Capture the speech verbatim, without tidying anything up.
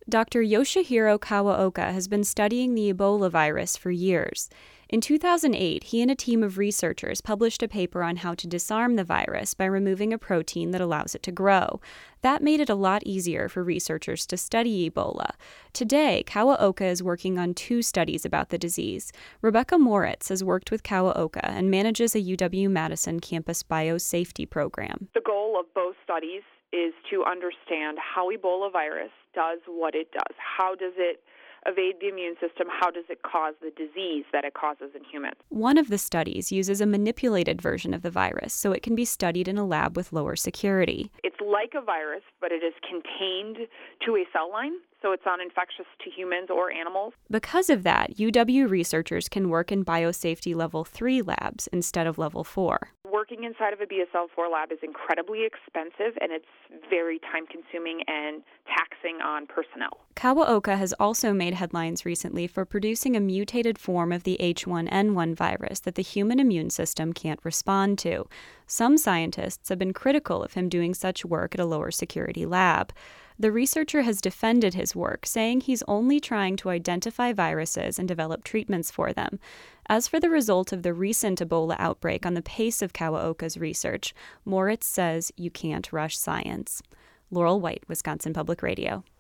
Doctor Yoshihiro Kawaoka has been studying the Ebola virus for years. In two thousand eight, he and a team of researchers published a paper on how to disarm the virus by removing a protein that allows it to grow. That made it a lot easier for researchers to study Ebola. Today, Kawaoka is working on two studies about the disease. Rebecca Moritz has worked with Kawaoka and manages a U W-Madison campus biosafety program. The goal of both studies is to understand how Ebola virus does what it does. How does it evade the immune system? How does it cause the disease that it causes in humans? One of the studies uses a manipulated version of the virus, so it can be studied in a lab with lower security. It's like a virus, but it is contained to a cell line, so it's not infectious to humans or animals. Because of that, U W researchers can work in biosafety level three labs instead of level four. Working inside of a B S L four lab is incredibly expensive, and it's very time-consuming and taxing on personnel. Kawaoka has also made headlines recently for producing a mutated form of the H one N one virus that the human immune system can't respond to. Some scientists have been critical of him doing such work at a lower security lab. The researcher has defended his work, saying he's only trying to identify viruses and develop treatments for them. As for the result of the recent Ebola outbreak on the pace of Kawaoka's research, Moritz says you can't rush science. Laurel White, Wisconsin Public Radio.